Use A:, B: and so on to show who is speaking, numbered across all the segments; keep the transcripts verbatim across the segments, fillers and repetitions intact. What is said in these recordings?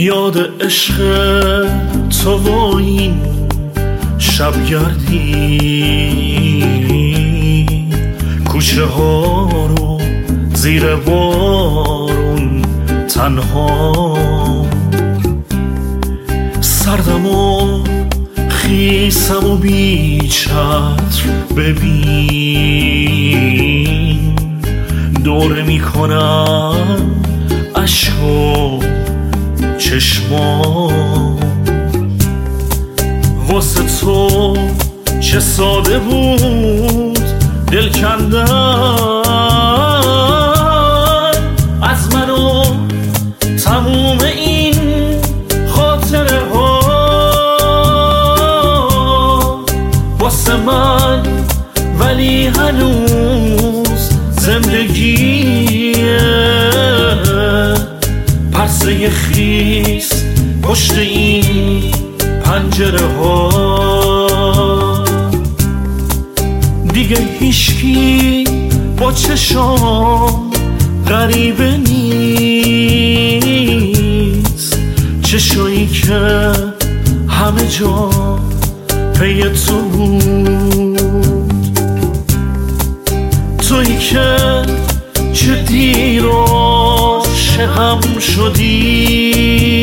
A: یاد عشق تو و این شبگردی، کوچه ها رو زیر بارون تنها، سردم و خیسم و بی چتر ببین، دوره میکنم عشق و چشمام. واسه تو چه ساده بود دل کندن از من و تموم این خاطره ها. واسه من ولی هنوز زندگیه، پرسه خیس پشت این پنجره ها. دیگه هیچکی با چشام غریبه نیست، چشایی که همه جا پی تو بود، تویی که چه دیر عاشقم شدی،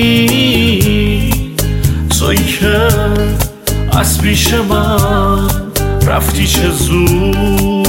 A: تویی که از پیش من رفتی چه زود.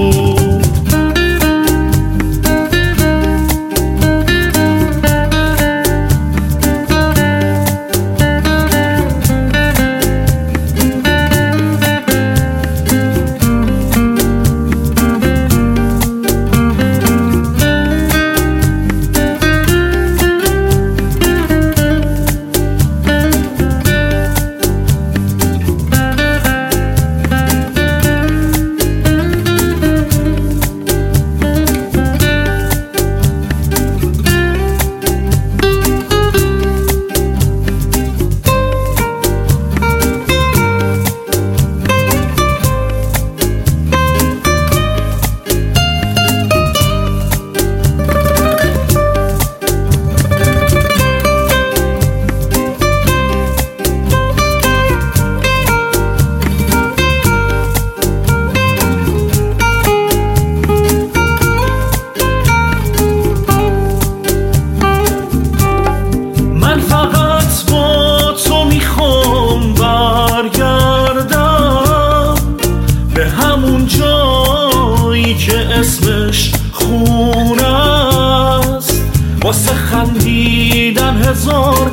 A: که اسمش خونه است، واسه خندیدن هزار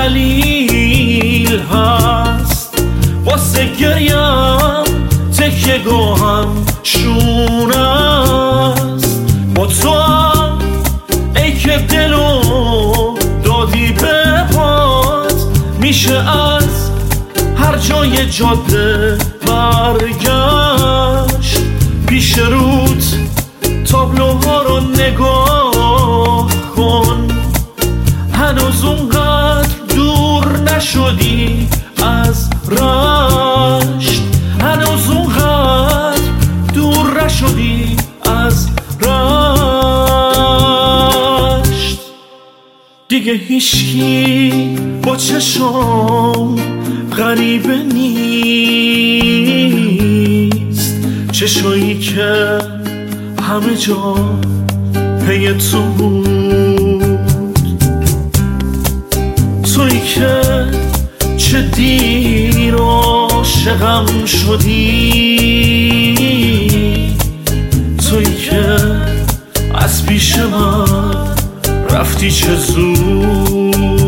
A: دلیل هست، واسه گریم تکیه گاهم شونه است. با تو هم ای که دلو دادی به پات، میشه از هر جای جاده برگشت. پیش رود تابلوها رو نگاه کن، هنوز اونقدر دور نشدی از رشت، هنوز اونقدر دور نشدی از رشت. دیگه هیچکی با چشم غریبه نیست، چشایی که همه جا پی تو بود، تویی که چه دیر عاشقم شدی، تویی که از پیش من رفتی چه زود.